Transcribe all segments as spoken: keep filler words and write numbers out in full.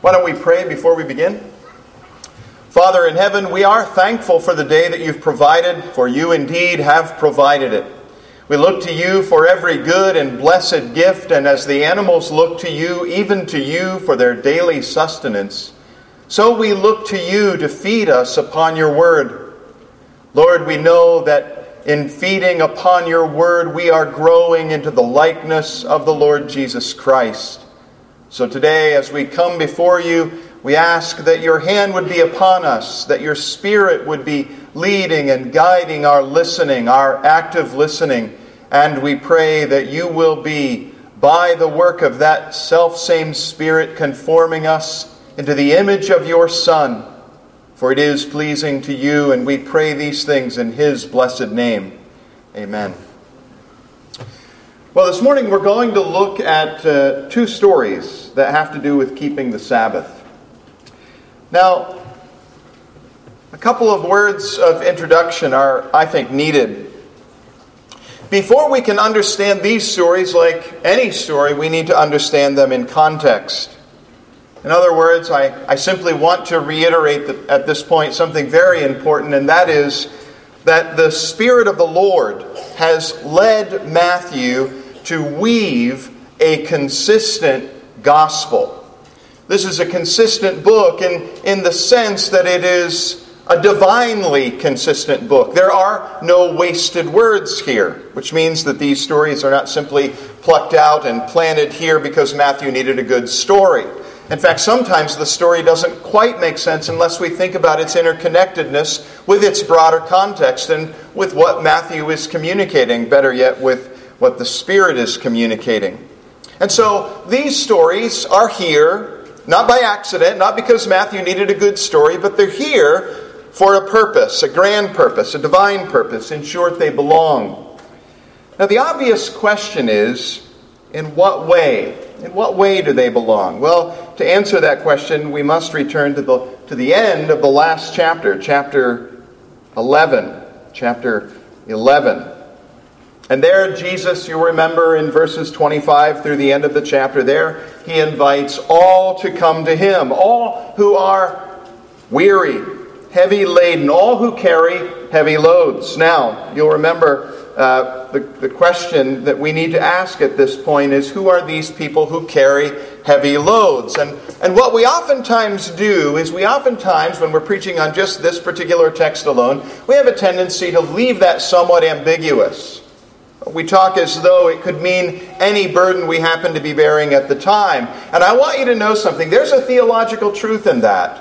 Why don't we pray before we begin? Father in heaven, we are thankful for the day that you've provided, for you indeed have provided it. We look to you for every good and blessed gift, and as the animals look to you, even to you for their daily sustenance, so we look to you to feed us upon your word. Lord, we know that in feeding upon your word, we are growing into the likeness of the Lord Jesus Christ. So today, as we come before you, we ask that your hand would be upon us, that your Spirit would be leading and guiding our listening, our active listening. And we pray that you will be, by the work of that selfsame Spirit, conforming us into the image of your Son. For it is pleasing to you, and we pray these things in his blessed name. Amen. Well, this morning we're going to look at uh, two stories that have to do with keeping the Sabbath. Now, a couple of words of introduction are, I think, needed. Before we can understand these stories, like any story, we need to understand them in context. In other words, I, I simply want to reiterate that at this point something very important, and that is that the Spirit of the Lord has led Matthew to weave a consistent gospel. This is a consistent book in, in the sense that it is a divinely consistent book. There are no wasted words here, which means that these stories are not simply plucked out and planted here because Matthew needed a good story. In fact, sometimes the story doesn't quite make sense unless we think about its interconnectedness with its broader context and with what Matthew is communicating, better yet, with what the Spirit is communicating. And so these stories are here, not by accident, not because Matthew needed a good story, but they're here for a purpose, a grand purpose, a divine purpose. In short, they belong. Now, the obvious question is, in what way? In what way do they belong? Well, to answer that question, we must return to the to the end of the last chapter, chapter eleven. Chapter eleven. And there, Jesus, you remember in verses twenty-five through the end of the chapter there, he invites all to come to him, all who are weary, heavy laden, all who carry heavy loads. Now, you'll remember uh, the, the question that we need to ask at this point is, who are these people who carry heavy loads? And, and what we oftentimes do is we oftentimes, when we're preaching on just this particular text alone, we have a tendency to leave that somewhat ambiguous. We talk as though it could mean any burden we happen to be bearing at the time. And I want you to know something. There's a theological truth in that.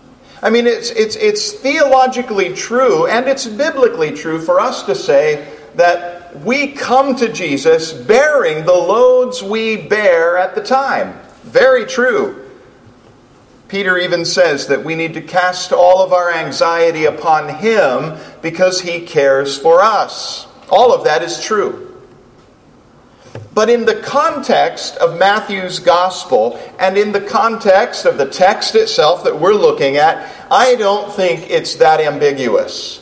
I mean, it's it's it's theologically true and it's biblically true for us to say that we come to Jesus bearing the loads we bear at the time. Very true. Peter even says that we need to cast all of our anxiety upon him because he cares for us. All of that is true. But in the context of Matthew's gospel and in the context of the text itself that we're looking at, I don't think it's that ambiguous.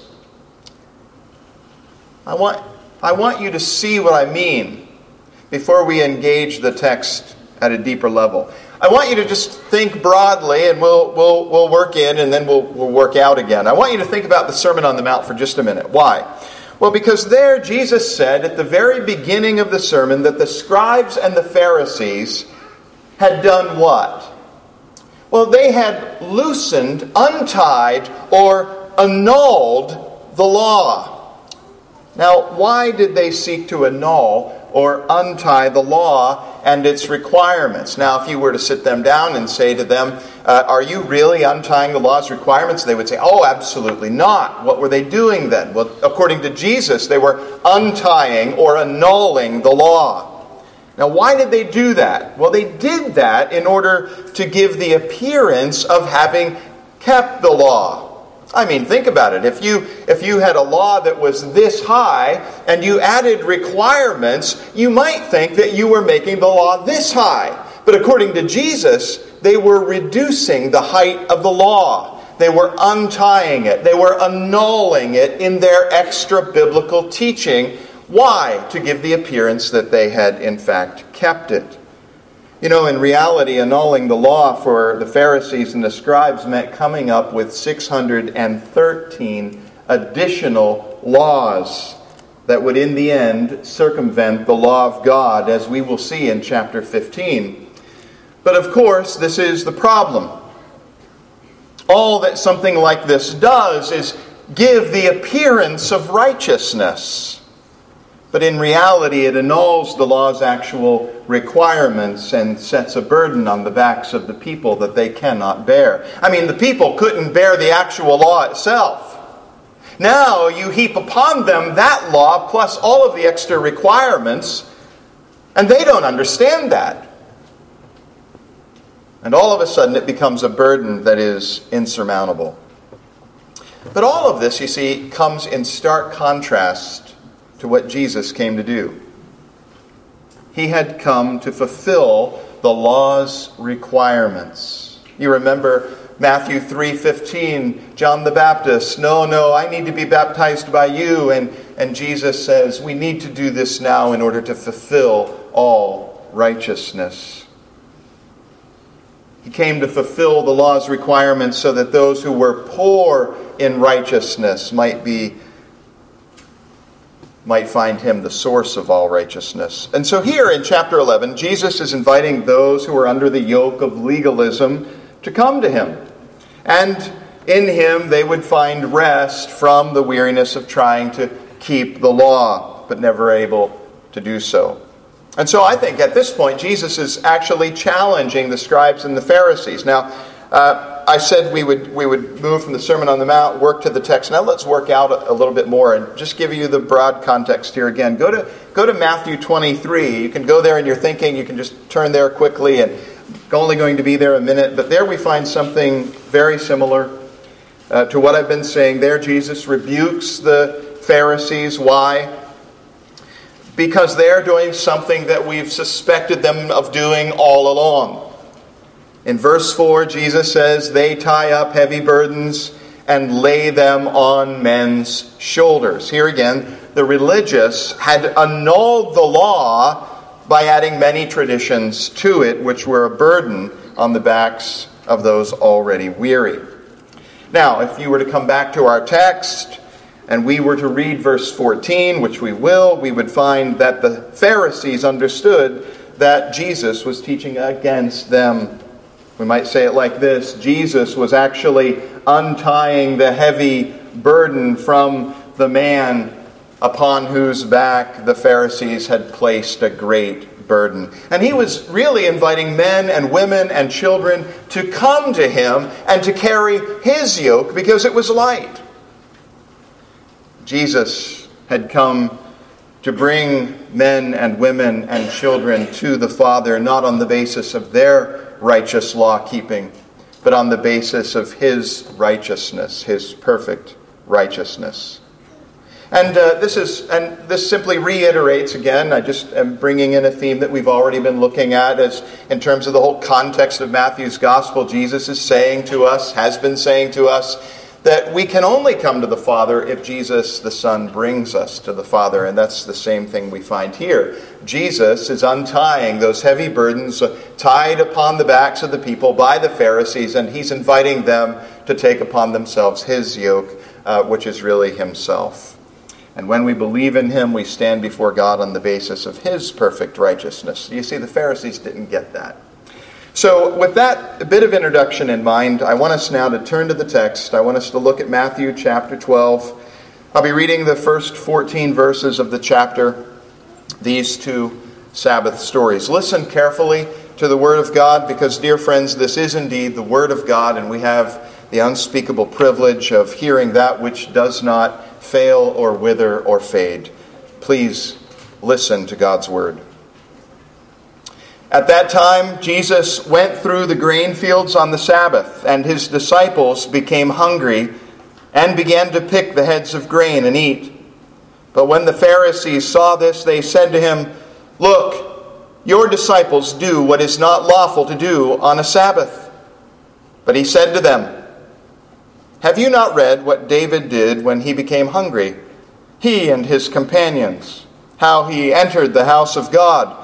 I want, I want you to see what I mean before we engage the text at a deeper level. I want you to just think broadly, and we'll we'll we'll work in, and then we'll we'll work out again. I want you to think about the Sermon on the Mount for just a minute. Why? Well, because there Jesus said at the very beginning of the sermon that the scribes and the Pharisees had done what? Well, they had loosened, untied, or annulled the law. Now, why did they seek to annul or untie the law and its requirements? Now, if you were to sit them down and say to them, uh, are you really untying the law's requirements? They would say, oh, absolutely not. What were they doing then? Well, according to Jesus, they were untying or annulling the law. Now, why did they do that? Well, they did that in order to give the appearance of having kept the law. I mean, think about it. If you if you had a law that was this high and you added requirements, you might think that you were making the law this high. But according to Jesus, they were reducing the height of the law. They were untying it. They were annulling it in their extra-biblical teaching. Why? To give the appearance that they had, in fact, kept it. You know, in reality, annulling the law for the Pharisees and the scribes meant coming up with six hundred thirteen additional laws that would in the end circumvent the law of God, as we will see in chapter fifteen. But of course, this is the problem. All that something like this does is give the appearance of righteousness. But in reality, it annuls the law's actual requirements and sets a burden on the backs of the people that they cannot bear. I mean, the people couldn't bear the actual law itself. Now you heap upon them that law plus all of the extra requirements, and they don't understand that. And all of a sudden it becomes a burden that is insurmountable. But all of this, you see, comes in stark contrast to what Jesus came to do. He had come to fulfill the law's requirements. You remember Matthew three fifteen, John the Baptist, no, no, I need to be baptized by you. And, and Jesus says, we need to do this now in order to fulfill all righteousness. He came to fulfill the law's requirements so that those who were poor in righteousness might be might find him the source of all righteousness. And so here in chapter eleven, Jesus is inviting those who are under the yoke of legalism to come to him. And in him they would find rest from the weariness of trying to keep the law, but never able to do so. And so I think at this point, Jesus is actually challenging the scribes and the Pharisees. Now, uh, I said we would we would move from the Sermon on the Mount, work to the text. Now let's work out a, a little bit more and just give you the broad context here again. Go to go to Matthew twenty-three. You can go there in your thinking. You can just turn there quickly, and only going to be there a minute. But there we find something very similar uh, to what I've been saying. There Jesus rebukes the Pharisees. Why? Because they're doing something that we've suspected them of doing all along. In verse four, Jesus says, they tie up heavy burdens and lay them on men's shoulders. Here again, the religious had annulled the law by adding many traditions to it, which were a burden on the backs of those already weary. Now, if you were to come back to our text, and we were to read verse fourteen, which we will, we would find that the Pharisees understood that Jesus was teaching against them. We might say it like this: Jesus was actually untying the heavy burden from the man upon whose back the Pharisees had placed a great burden. And he was really inviting men and women and children to come to him and to carry his yoke because it was light. Jesus had come to bring men and women and children to the Father, not on the basis of their righteous law-keeping, but on the basis of his righteousness, his perfect righteousness. And uh, this is, and this simply reiterates again. I just am bringing in a theme that we've already been looking at, as in terms of the whole context of Matthew's gospel. Jesus is saying to us, has been saying to us, that we can only come to the Father if Jesus the Son brings us to the Father. And that's the same thing we find here. Jesus is untying those heavy burdens tied upon the backs of the people by the Pharisees, and he's inviting them to take upon themselves his yoke, uh, which is really himself. And when we believe in him, we stand before God on the basis of his perfect righteousness. You see, the Pharisees didn't get that. So with that bit of introduction in mind, I want us now to turn to the text. I want us to look at Matthew chapter twelve. I'll be reading the first fourteen verses of the chapter, these two Sabbath stories. Listen carefully to the Word of God, because, dear friends, this is indeed the Word of God, and we have the unspeakable privilege of hearing that which does not fail or wither or fade. Please listen to God's Word. At that time, Jesus went through the grain fields on the Sabbath, and his disciples became hungry and began to pick the heads of grain and eat. But when the Pharisees saw this, they said to him, "Look, your disciples do what is not lawful to do on a Sabbath." But he said to them, "Have you not read what David did when he became hungry, he and his companions, how he entered the house of God,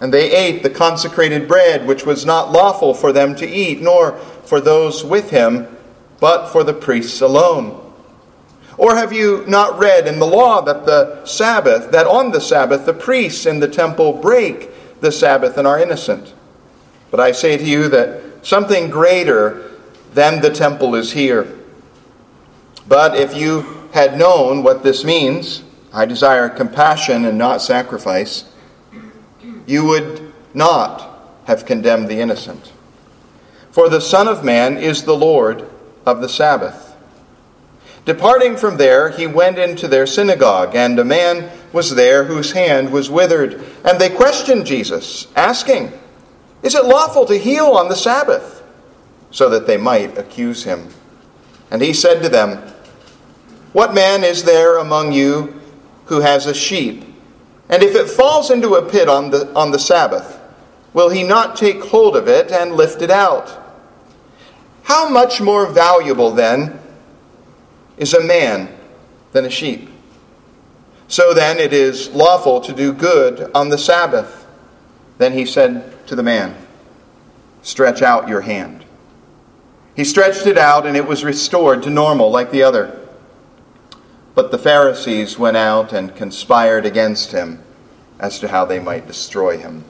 And they ate the consecrated bread, which was not lawful for them to eat, nor for those with him, but for the priests alone. Or have you not read in the law that the Sabbath, that on the Sabbath the priests in the temple break the Sabbath and are innocent? But I say to you that something greater than the temple is here. But if you had known what this means, I desire compassion and not sacrifice, you would not have condemned the innocent. For the Son of Man is the Lord of the Sabbath. Departing from there, he went into their synagogue, and a man was there whose hand was withered. And they questioned Jesus, asking, "Is it lawful to heal on the Sabbath?" So that they might accuse him. And he said to them, "What man is there among you who has a sheep? And if it falls into a pit on the, on the Sabbath, will he not take hold of it and lift it out? How much more valuable, then, is a man than a sheep? So then it is lawful to do good on the Sabbath." Then he said to the man, "Stretch out your hand." He stretched it out, and it was restored to normal like the other. But the Pharisees went out and conspired against him as to how they might destroy him.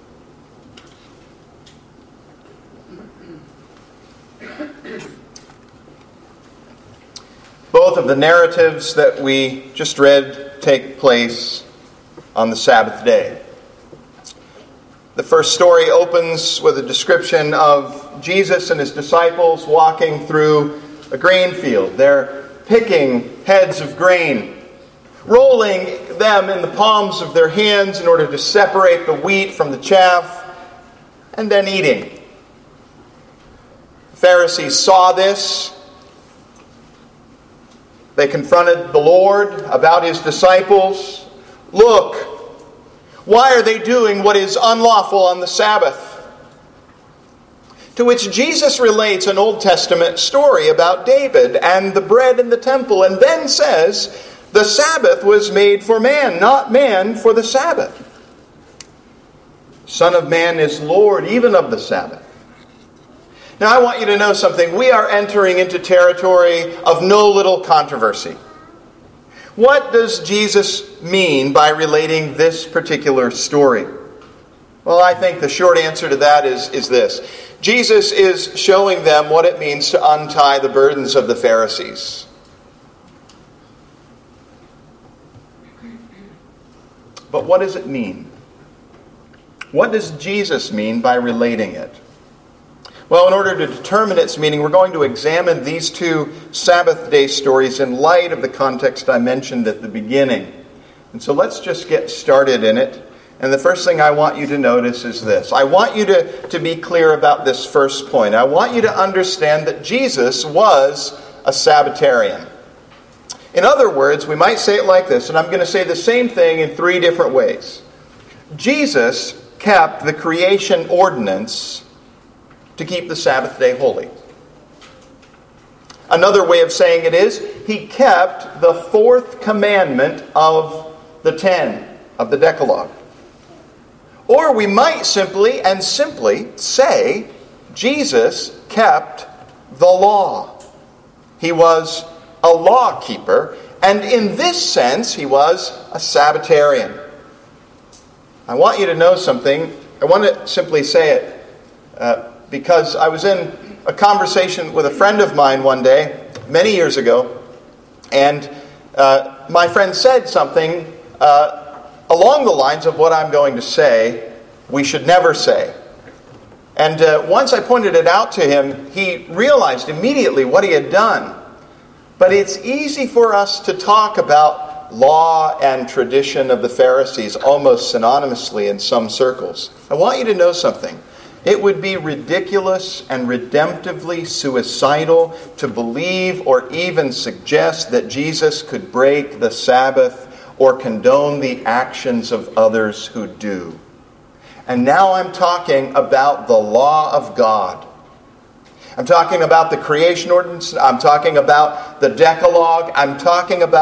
Both of the narratives that we just read take place on the Sabbath day. The first story opens with a description of Jesus and his disciples walking through a grain field. They're picking heads of grain, rolling them in the palms of their hands in order to separate the wheat from the chaff, and then eating. The Pharisees saw this. They confronted the Lord about his disciples. "Look, why are they doing what is unlawful on the Sabbath?" To which Jesus relates an Old Testament story about David and the bread in the temple, and then says, the Sabbath was made for man, not man for the Sabbath. Son of Man is Lord even of the Sabbath. Now I want you to know something. We are entering into territory of no little controversy. What does Jesus mean by relating this particular story? Well, I think the short answer to that is, is this. Jesus is showing them what it means to untie the burdens of the Pharisees. But what does it mean? What does Jesus mean by relating it? Well, in order to determine its meaning, we're going to examine these two Sabbath day stories in light of the context I mentioned at the beginning. And so let's just get started in it. And the first thing I want you to notice is this. I want you to, to be clear about this first point. I want you to understand that Jesus was a Sabbatarian. In other words, we might say it like this, and I'm going to say the same thing in three different ways. Jesus kept the creation ordinance to keep the Sabbath day holy. Another way of saying it is, he kept the fourth commandment of the ten, of the Decalogue. Or we might simply and simply say, Jesus kept the law. He was a law keeper, and in this sense, he was a Sabbatarian. I want you to know something. I want to simply say it uh, because I was in a conversation with a friend of mine one day, many years ago, and uh, my friend said something uh, along the lines of what I'm going to say, we should never say. And uh, once I pointed it out to him, he realized immediately what he had done. But it's easy for us to talk about law and tradition of the Pharisees almost synonymously in some circles. I want you to know something. It would be ridiculous and redemptively suicidal to believe or even suggest that Jesus could break the Sabbath or condone the actions of others who do. And now I'm talking about the law of God. I'm talking about the creation ordinance. I'm talking about the Decalogue. I'm talking about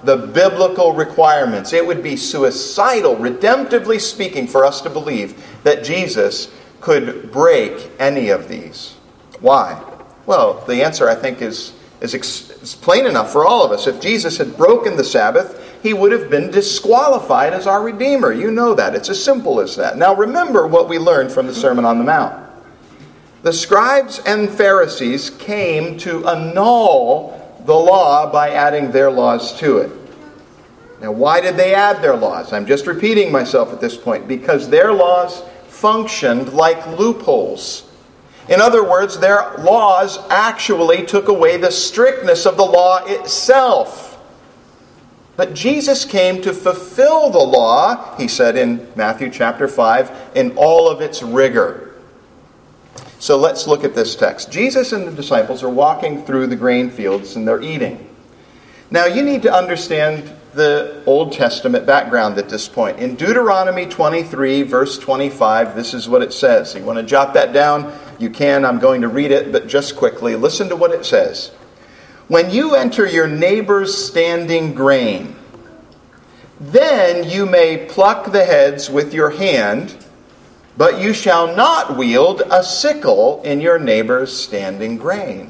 the biblical requirements. It would be suicidal, redemptively speaking, for us to believe that Jesus could break any of these. Why? Well, the answer, I think, is, is, ex- is plain enough for all of us. If Jesus had broken the Sabbath, he would have been disqualified as our Redeemer. You know that. It's as simple as that. Now remember what we learned from the Sermon on the Mount. The scribes and Pharisees came to annul the law by adding their laws to it. Now, why did they add their laws? I'm just repeating myself at this point. Because their laws functioned like loopholes. In other words, their laws actually took away the strictness of the law itself. But Jesus came to fulfill the law, he said in Matthew chapter five, in all of its rigor. So let's look at this text. Jesus and the disciples are walking through the grain fields and they're eating. Now you need to understand the Old Testament background at this point. In Deuteronomy twenty-three, verse twenty-five, this is what it says. You want to jot that down? You can. I'm going to read it, but just quickly. Listen to what it says. When you enter your neighbor's standing grain, then you may pluck the heads with your hand, but you shall not wield a sickle in your neighbor's standing grain.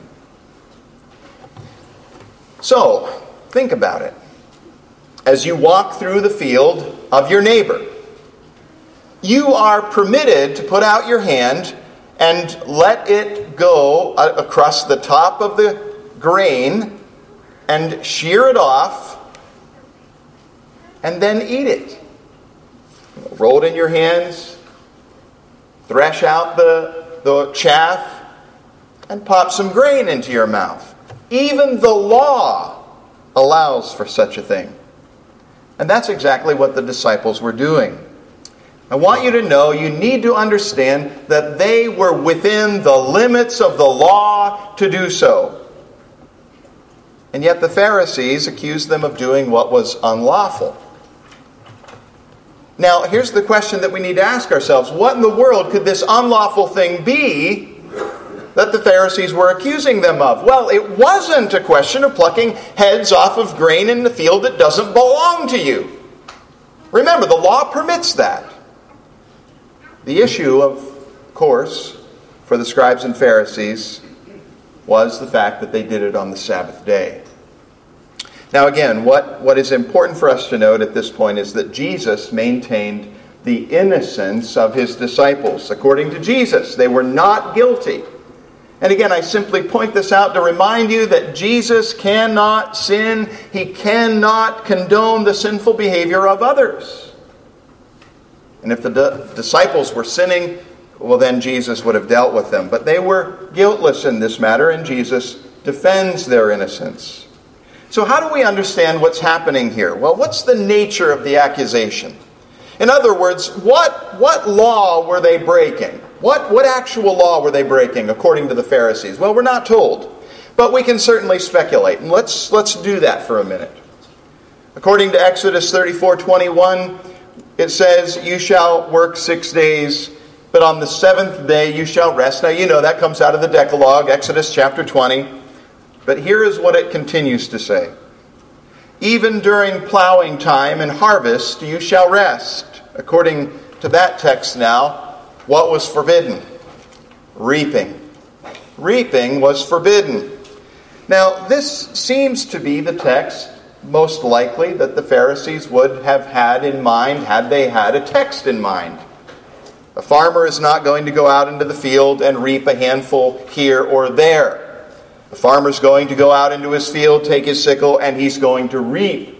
So, think about it. As you walk through the field of your neighbor, you are permitted to put out your hand and let it go across the top of the grain and shear it off and then eat it. Roll it in your hands, thresh out the, the chaff, and pop some grain into your mouth. Even the law allows for such a thing. And that's exactly what the disciples were doing. I want you to know, you need to understand that they were within the limits of the law to do so. And yet the Pharisees accused them of doing what was unlawful. Now, here's the question that we need to ask ourselves. What in the world could this unlawful thing be that the Pharisees were accusing them of? Well, it wasn't a question of plucking heads off of grain in the field that doesn't belong to you. Remember, the law permits that. The issue, of course, for the scribes and Pharisees was the fact that they did it on the Sabbath day. Now again, what, what is important for us to note at this point is that Jesus maintained the innocence of his disciples. According to Jesus, they were not guilty. And again, I simply point this out to remind you that Jesus cannot sin. He cannot condone the sinful behavior of others. And if the di- disciples were sinning, well then Jesus would have dealt with them. But they were guiltless in this matter, and Jesus defends their innocence. So how do we understand what's happening here? Well, what's the nature of the accusation? In other words, what, what law were they breaking? What, what actual law were they breaking according to the Pharisees? Well, we're not told, but we can certainly speculate. And let's, let's do that for a minute. According to Exodus thirty-four twenty-one, it says, "You shall work six days, but on the seventh day you shall rest." Now, you know that comes out of the Decalogue, Exodus chapter twenty. But here is what it continues to say. "Even during plowing time and harvest you shall rest." According to that text now, what was forbidden? Reaping. Reaping was forbidden. Now, this seems to be the text, most likely, that the Pharisees would have had in mind had they had a text in mind. A farmer is not going to go out into the field and reap a handful here or there. The farmer's going to go out into his field, take his sickle, and he's going to reap.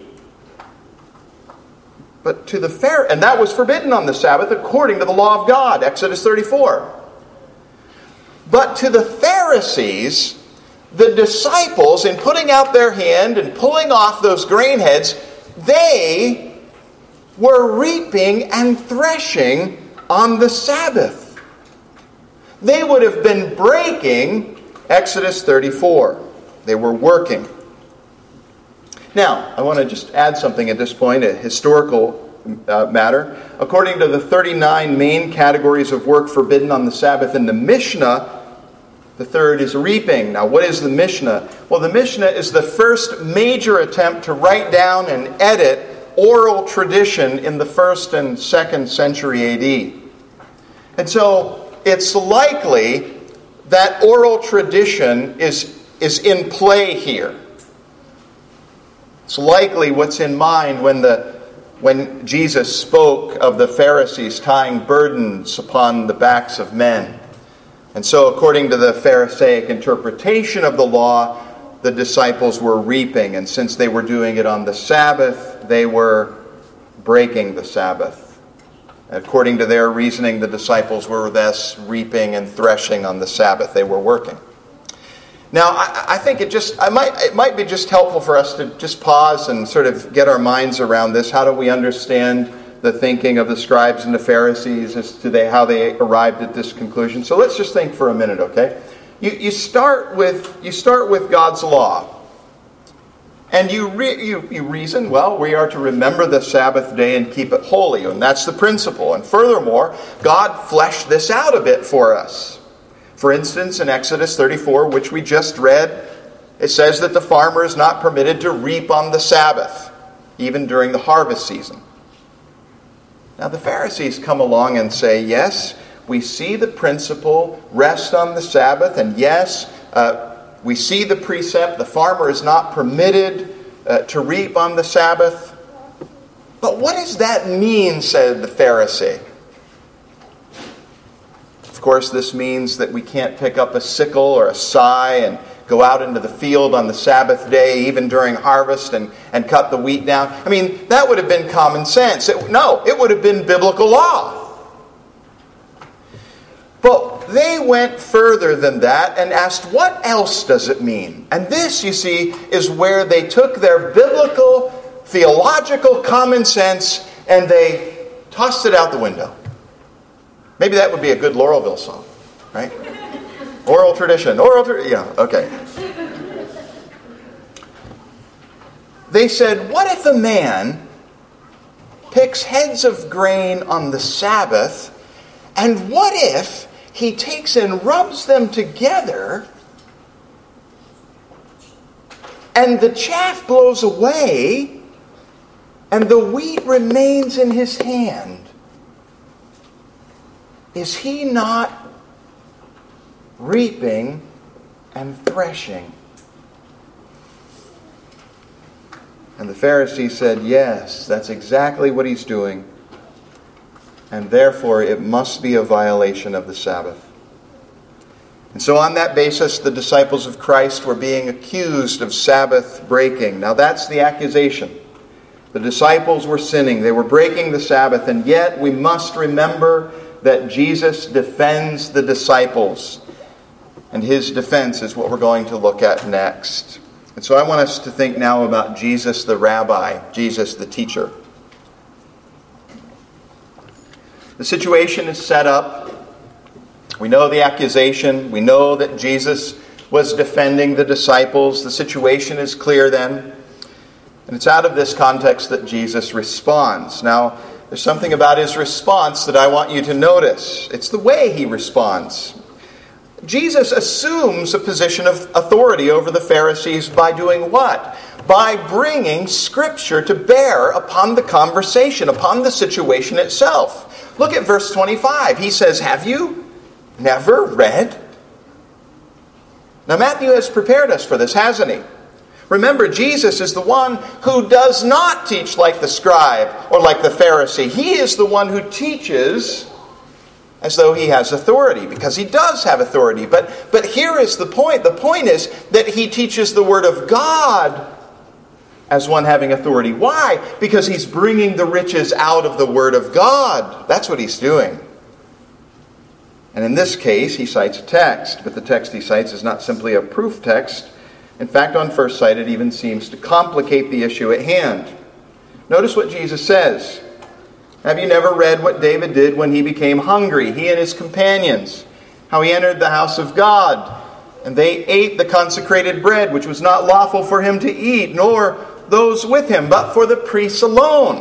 But to the Pharisees, and that was forbidden on the Sabbath according to the law of God, Exodus thirty-four. But to the Pharisees, the disciples, in putting out their hand and pulling off those grain heads, they were reaping and threshing on the Sabbath. They would have been breaking Exodus thirty-four. They were working. Now, I want to just add something at this point, a historical uh, matter. According to the thirty-nine main categories of work forbidden on the Sabbath in the Mishnah, The third is reaping. Now, what is the Mishnah? Well, the Mishnah is the first major attempt to write down and edit oral tradition in the first and second century A D. And so it's likely that oral tradition is, is in play here. It's likely what's in mind when the when Jesus spoke of the Pharisees tying burdens upon the backs of men. And so according to the Pharisaic interpretation of the law, the disciples were reaping. And since they were doing it on the Sabbath, they were breaking the Sabbath. According to their reasoning, the disciples were thus reaping and threshing on the Sabbath. They were working. Now, I, I think it just I might it might be just helpful for us to just pause and sort of get our minds around this. How do we understand the thinking of the scribes and the Pharisees as to they, how they arrived at this conclusion? So let's just think for a minute, okay? You you start with you start with God's law. And you, re, you you reason, well, we are to remember the Sabbath day and keep it holy. And that's the principle. And furthermore, God fleshed this out a bit for us. For instance, in Exodus thirty-four, which we just read, it says that the farmer is not permitted to reap on the Sabbath, even during the harvest season. Now the Pharisees come along and say, yes, we see the principle, rest on the Sabbath, and yes, uh, we see the precept, the farmer is not permitted uh, to reap on the Sabbath. But what does that mean, said the Pharisee? Of course, this means that we can't pick up a sickle or a scythe and go out into the field on the Sabbath day, even during harvest, and, and cut the wheat down. I mean, that would have been common sense. It, no, it would have been biblical law. But they went further than that and asked, what else does it mean? And this, you see, is where they took their biblical, theological common sense and they tossed it out the window. Maybe that would be a good Laurelville song, right? Oral tradition, oral tradition, yeah, okay. They said, what if a man picks heads of grain on the Sabbath, and what if he takes and rubs them together, and the chaff blows away, and the wheat remains in his hand? Is he not reaping and threshing? And the Pharisee said, yes, that's exactly what he's doing. And therefore it must be a violation of the Sabbath. And so on that basis, the disciples of Christ were being accused of Sabbath breaking. Now that's the accusation. The disciples were sinning. They were breaking the Sabbath. And yet we must remember that Jesus defends the disciples. And his defense is what we're going to look at next. And so I want us to think now about Jesus the rabbi, Jesus the teacher. The situation is set up. We know the accusation. We know that Jesus was defending the disciples. The situation is clear then. And it's out of this context that Jesus responds. Now, there's something about his response that I want you to notice. It's the way he responds. Jesus assumes a position of authority over the Pharisees by doing what? By bringing Scripture to bear upon the conversation, upon the situation itself. Look at verse twenty-five. He says, have you never read? Now Matthew has prepared us for this, hasn't he? Remember, Jesus is the one who does not teach like the scribe or like the Pharisee. He is the one who teaches as though he has authority, because he does have authority. But, but here is the point. The point is that he teaches the Word of God as one having authority. Why? Because he's bringing the riches out of the Word of God. That's what he's doing. And in this case, he cites a text. But the text he cites is not simply a proof text. In fact, on first sight, it even seems to complicate the issue at hand. Notice what Jesus says. Have you never read what David did when he became hungry, he and his companions? How he entered the house of God, and they ate the consecrated bread, which was not lawful for him to eat, nor those with him, but for the priests alone.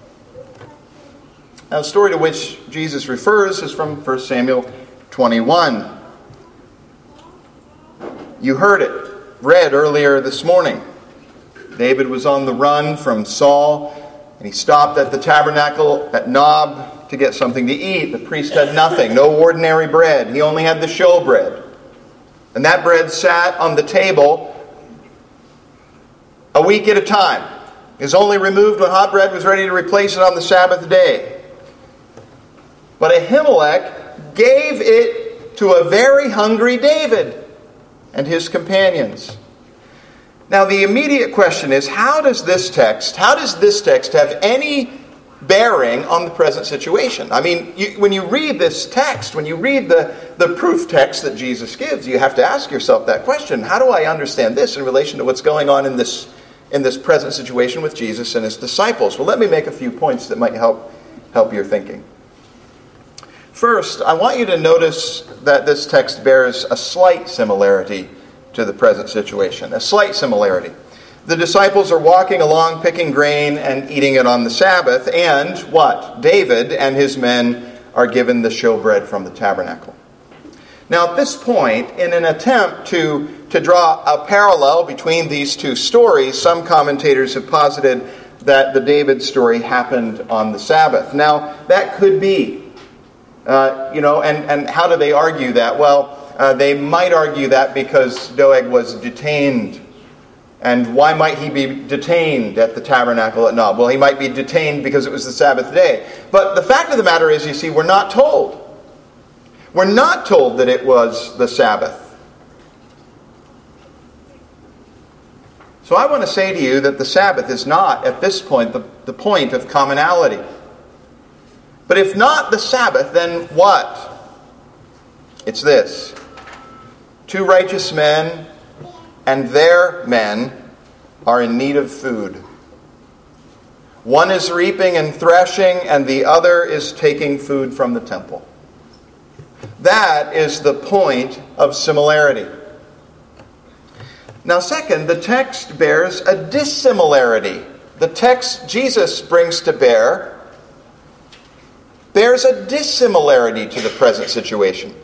Now, the story to which Jesus refers is from First Samuel twenty-one. You heard it read earlier this morning. David was on the run from Saul, and he stopped at the tabernacle at Nob to get something to eat. The priest had nothing, no ordinary bread. He only had the showbread. And that bread sat on the table a week at a time. It was only removed when hot bread was ready to replace it on the Sabbath day. But Ahimelech gave it to a very hungry David and his companions. Now the immediate question is, how does this text, how does this text have any bearing on the present situation? I mean, you, when you read this text, when you read the, the proof text that Jesus gives, you have to ask yourself that question. How do I understand this in relation to what's going on in this, in this present situation with Jesus and his disciples? Well, let me make a few points that might help, help your thinking. First, I want you to notice that this text bears a slight similarity to the present situation. A slight similarity. The disciples are walking along, picking grain and eating it on the Sabbath, and what? David and his men are given the showbread from the tabernacle. Now at this point, in an attempt to, to draw a parallel between these two stories, some commentators have posited that the David story happened on the Sabbath. Now, that could be. Uh, you know, and, and how do they argue that? Well, uh, they might argue that because Doeg was detained. And why might he be detained at the tabernacle at Nob? Well, he might be detained because it was the Sabbath day. But the fact of the matter is, you see, we're not told. We're not told that it was the Sabbath. So I want to say to you that the Sabbath is not, at this point, the, the point of commonality. But if not the Sabbath, then what? It's this. Two righteous men and their men are in need of food. One is reaping and threshing, and the other is taking food from the temple. That is the point of similarity. Now, second, the text bears a dissimilarity. The text Jesus brings to bear bears a dissimilarity to the present situation.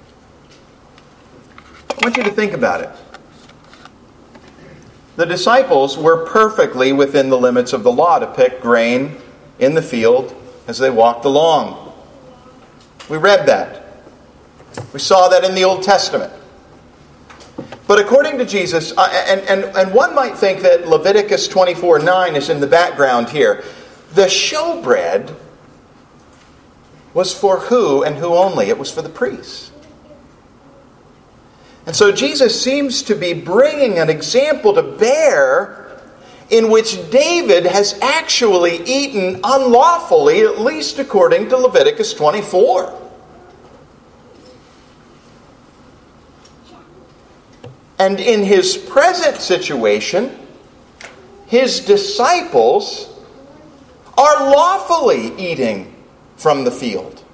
I want you to think about it. The disciples were perfectly within the limits of the law to pick grain in the field as they walked along. We read that. We saw that in the Old Testament. But according to Jesus, uh, and, and, and one might think that Leviticus twenty-four nine is in the background here. The showbread was for who and who only? It was for the priests. And so Jesus seems to be bringing an example to bear in which David has actually eaten unlawfully, at least according to Leviticus twenty-four. And in his present situation, his disciples are lawfully eating from the field.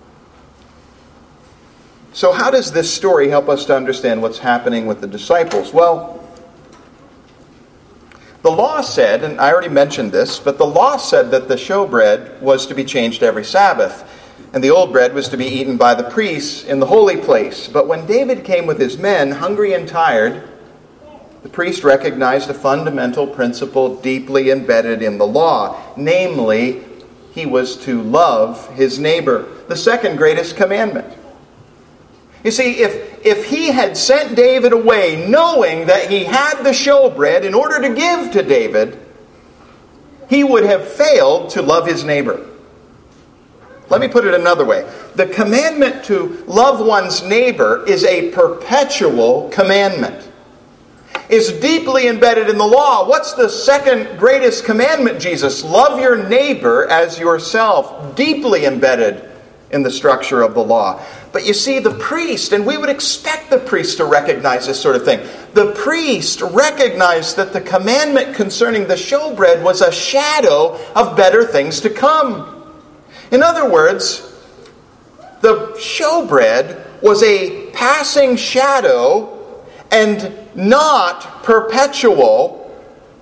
So how does this story help us to understand what's happening with the disciples? Well, the law said, and I already mentioned this, but the law said that the showbread was to be changed every Sabbath, and the old bread was to be eaten by the priests in the holy place. But when David came with his men, hungry and tired, the priest recognized a fundamental principle deeply embedded in the law, namely, he was to love his neighbor, the second greatest commandment. You see, if, if he had sent David away knowing that he had the showbread in order to give to David, he would have failed to love his neighbor. Let me put it another way. The commandment to love one's neighbor is a perpetual commandment. Is deeply embedded in the law. What's the second greatest commandment, Jesus? Love your neighbor as yourself. Deeply embedded in the structure of the law. But you see, the priest, and we would expect the priest to recognize this sort of thing. The priest recognized that the commandment concerning the showbread was a shadow of better things to come. In other words, the showbread was a passing shadow and not perpetual.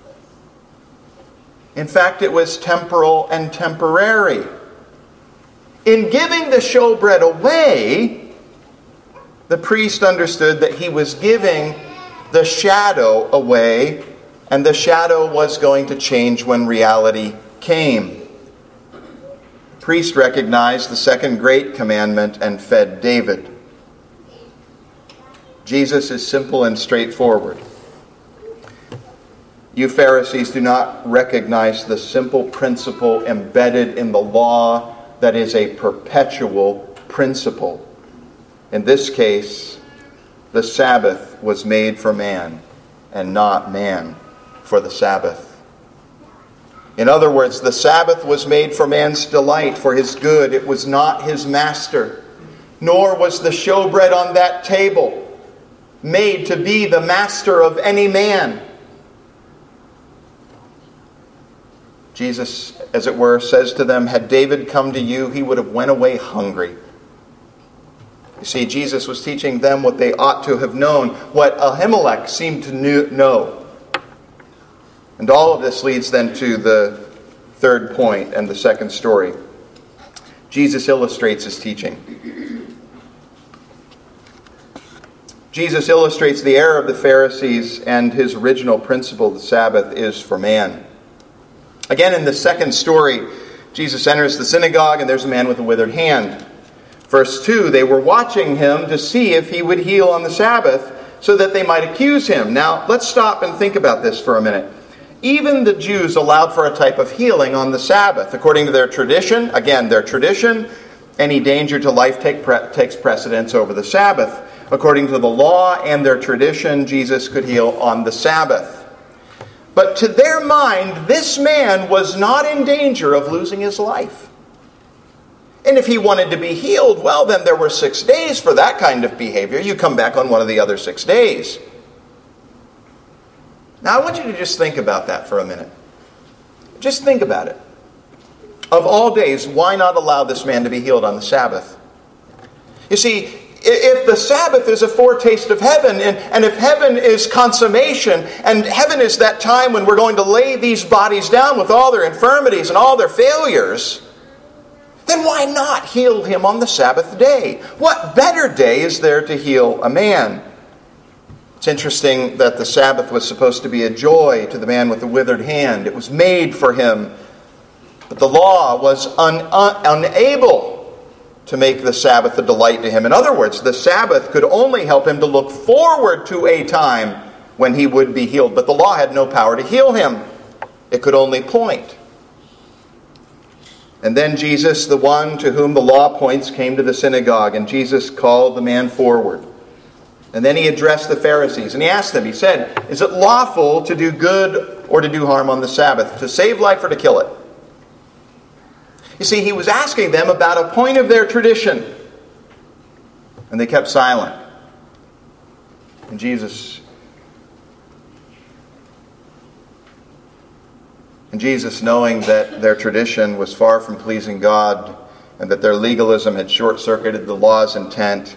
In fact, it was temporal and temporary. In giving the showbread away, the priest understood that he was giving the shadow away, and the shadow was going to change when reality came. The priest recognized the second great commandment and fed David. Jesus is simple and straightforward. You Pharisees do not recognize the simple principle embedded in the law that is a perpetual principle. In this case, the Sabbath was made for man, and not man for the Sabbath. In other words, the Sabbath was made for man's delight, for his good. It was not his master. Nor was the showbread on that table made to be the master of any man. Jesus, as it were, says to them, had David come to you, he would have went away hungry. You see, Jesus was teaching them what they ought to have known, what Ahimelech seemed to know. And all of this leads then to the third point and the second story. Jesus illustrates his teaching. Jesus illustrates the error of the Pharisees and his original principle, the Sabbath is for man. Again, in the second story, Jesus enters the synagogue and there's a man with a withered hand. Verse two, they were watching him to see if he would heal on the Sabbath so that they might accuse him. Now, let's stop and think about this for a minute. Even the Jews allowed for a type of healing on the Sabbath. According to their tradition, again, their tradition, any danger to life take pre- takes precedence over the Sabbath. According to the law and their tradition, Jesus could heal on the Sabbath. But to their mind, this man was not in danger of losing his life. And if he wanted to be healed, well, then there were six days for that kind of behavior. You come back on one of the other six days. Now, I want you to just think about that for a minute. Just think about it. Of all days, why not allow this man to be healed on the Sabbath? You see, if the Sabbath is a foretaste of heaven, and, and if heaven is consummation, and heaven is that time when we're going to lay these bodies down with all their infirmities and all their failures, then why not heal him on the Sabbath day? What better day is there to heal a man? It's interesting that the Sabbath was supposed to be a joy to the man with the withered hand. It was made for him. But the law was un, un, unable to make the Sabbath a delight to him. In other words, the Sabbath could only help him to look forward to a time when he would be healed. But the law had no power to heal him. It could only point. And then Jesus, the one to whom the law points, came to the synagogue, and Jesus called the man forward. And then he addressed the Pharisees, and he asked them, he said, is it lawful to do good or to do harm on the Sabbath, to save life or to kill it? You see, he was asking them about a point of their tradition, and they kept silent. And Jesus, and Jesus, knowing that their tradition was far from pleasing God, and that their legalism had short-circuited the law's intent,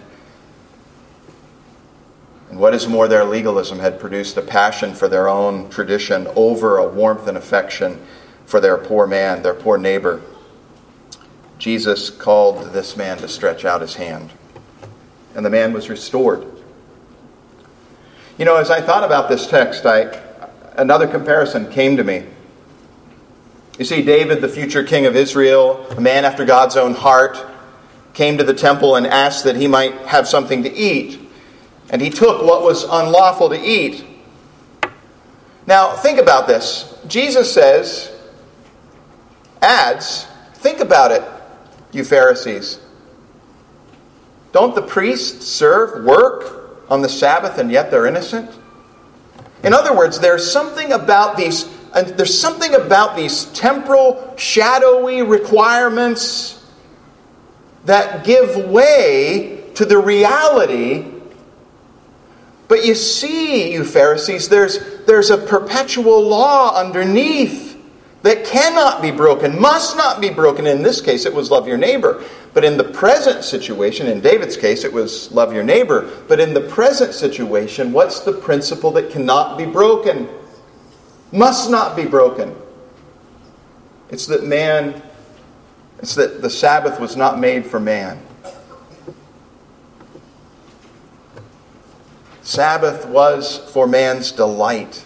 and what is more, their legalism had produced a passion for their own tradition over a warmth and affection for their poor man, their poor neighbor. Jesus called this man to stretch out his hand. And the man was restored. You know, as I thought about this text, I, another comparison came to me. You see, David, the future king of Israel, a man after God's own heart, came to the temple and asked that he might have something to eat. And he took what was unlawful to eat. Now, think about this. Jesus says, adds, think about it, you Pharisees. Don't the priests serve work on the Sabbath and yet they're innocent? In other words, there's something about these, and there's something about these temporal, shadowy requirements that give way to the reality. But you see, you Pharisees, there's, there's a perpetual law underneath that cannot be broken, must not be broken. In this case, it was love your neighbor. But in the present situation, in David's case, it was love your neighbor. But in the present situation, what's the principle that cannot be broken? Must not be broken. It's that man, it's that the Sabbath was not made for man. Sabbath was for man's delight.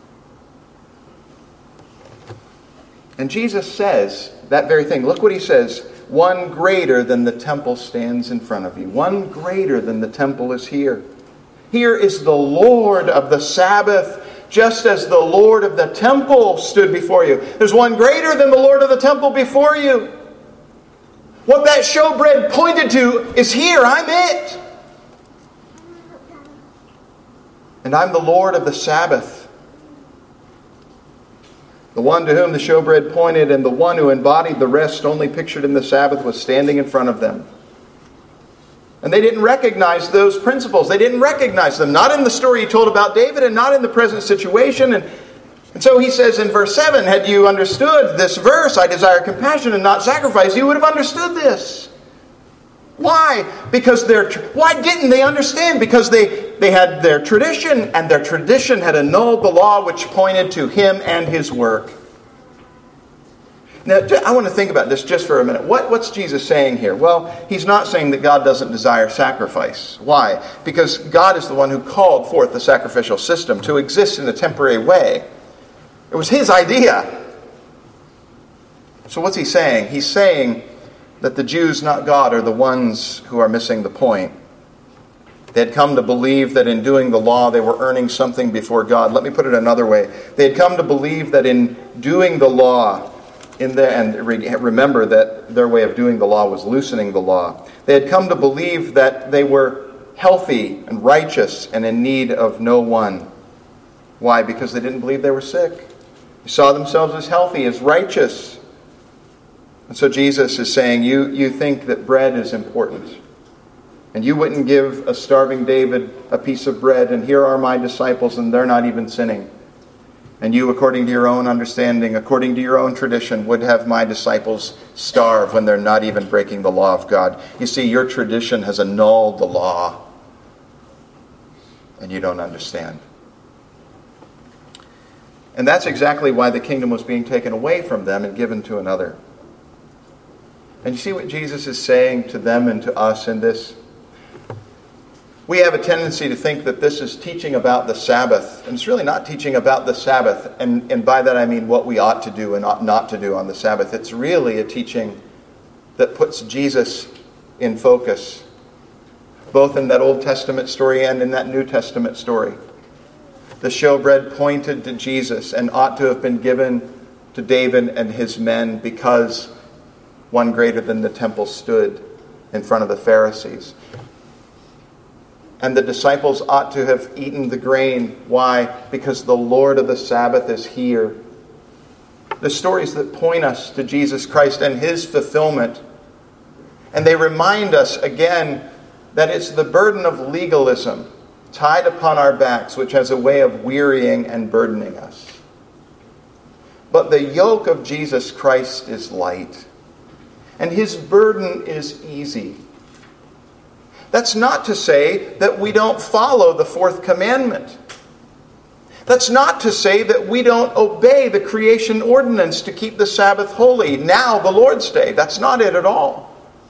And Jesus says that very thing. Look what he says. One greater than the temple stands in front of you. One greater than the temple is here. Here is the Lord of the Sabbath, just as the Lord of the temple stood before you. There's one greater than the Lord of the temple before you. What that showbread pointed to is here. I'm it. And I'm the Lord of the Sabbath. The one to whom the showbread pointed and the one who embodied the rest only pictured in the Sabbath was standing in front of them. And they didn't recognize those principles. They didn't recognize them. Not in the story he told about David and not in the present situation. And, and so he says in verse seven, had you understood this verse, I desire compassion and not sacrifice, you would have understood this. Why? Because they're, why didn't they understand? Because they, they had their tradition, and their tradition had annulled the law which pointed to him and his work. Now, I want to think about this just for a minute. What, what's Jesus saying here? Well, he's not saying that God doesn't desire sacrifice. Why? Because God is the one who called forth the sacrificial system to exist in a temporary way. It was his idea. So what's he saying? He's saying that the Jews, not God, are the ones who are missing the point. They had come to believe that in doing the law they were earning something before God. Let me put it another way. They had come to believe that in doing the law, in the, and remember that their way of doing the law was loosening the law. They had come to believe that they were healthy and righteous and in need of no one. Why? Because they didn't believe they were sick. They saw themselves as healthy, as righteous. And so Jesus is saying, you, you think that bread is important. And you wouldn't give a starving David a piece of bread, and here are my disciples, and they're not even sinning. And you, according to your own understanding, according to your own tradition, would have my disciples starve when they're not even breaking the law of God. You see, your tradition has annulled the law, and you don't understand. And that's exactly why the kingdom was being taken away from them and given to another. And you see what Jesus is saying to them and to us in this? We have a tendency to think that this is teaching about the Sabbath. And it's really not teaching about the Sabbath. And, and by that I mean what we ought to do and ought not to do on the Sabbath. It's really a teaching that puts Jesus in focus, both in that Old Testament story and in that New Testament story. The showbread pointed to Jesus and ought to have been given to David and his men because one greater than the temple stood in front of the Pharisees. And the disciples ought to have eaten the grain. Why? Because the Lord of the Sabbath is here. The stories that point us to Jesus Christ and his fulfillment. And they remind us again that it's the burden of legalism tied upon our backs which has a way of wearying and burdening us. But the yoke of Jesus Christ is light. And his burden is easy. That's not to say that we don't follow the fourth commandment. That's not to say that we don't obey the creation ordinance to keep the Sabbath holy, now the Lord's Day. That's not it at all.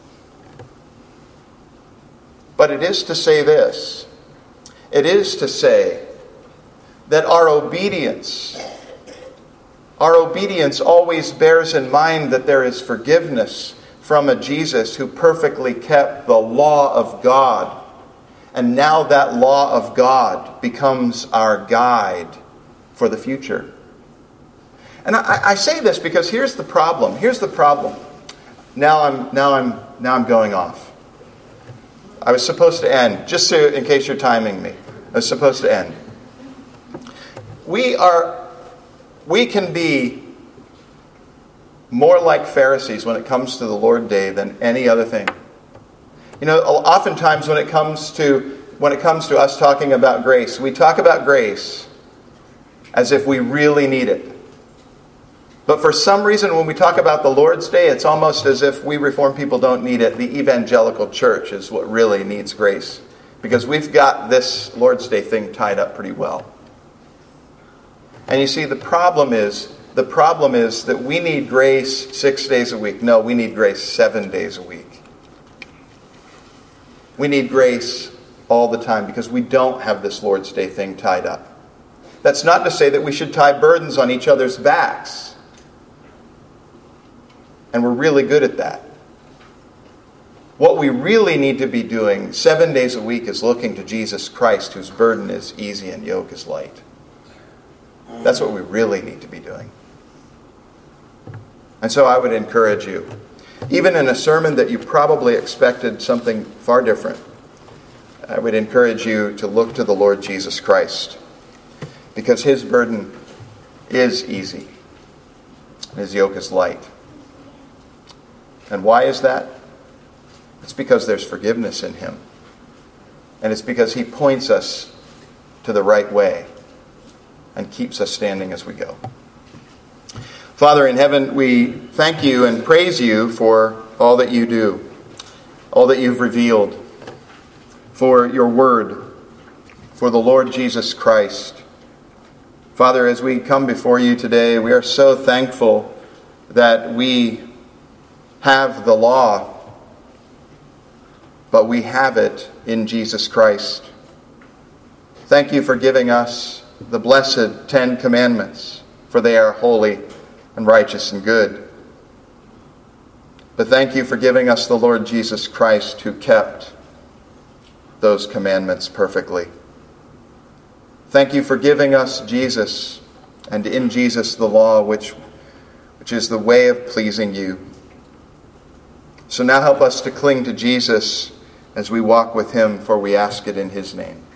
But it is to say this. It is to say that our obedience, our obedience always bears in mind that there is forgiveness from a Jesus who perfectly kept the law of God. And now that law of God becomes our guide for the future. And I, I say this because here's the problem. Here's the problem. Now I'm now I'm now I'm going off. I was supposed to end, just so in case you're timing me. I was supposed to end. We are we can be more like Pharisees when it comes to the Lord's Day than any other thing. You know, oftentimes when it comes to when it comes to us talking about grace, we talk about grace as if we really need it. But for some reason, when we talk about the Lord's Day, it's almost as if we Reformed people don't need it. The evangelical church is what really needs grace. Because we've got this Lord's Day thing tied up pretty well. And you see, the problem is, the problem is that we need grace six days a week. No, we need grace seven days a week. We need grace all the time because we don't have this Lord's Day thing tied up. That's not to say that we should tie burdens on each other's backs. And we're really good at that. What we really need to be doing seven days a week is looking to Jesus Christ, whose burden is easy and yoke is light. That's what we really need to be doing. And so I would encourage you, even in a sermon that you probably expected something far different, I would encourage you to look to the Lord Jesus Christ, because his burden is easy and his yoke is light. And why is that? It's because there's forgiveness in him. And it's because he points us to the right way and keeps us standing as we go. Father in heaven, we thank you and praise you for all that you do, all that you've revealed, for your word, for the Lord Jesus Christ. Father, as we come before you today, we are so thankful that we have the law, but we have it in Jesus Christ. Thank you for giving us the blessed Ten Commandments, for they are holy and righteous and good. But thank you for giving us the Lord Jesus Christ, who kept those commandments perfectly. Thank you for giving us Jesus, and in Jesus the law, which, which is the way of pleasing you. So now help us to cling to Jesus as we walk with him, for we ask it in his name.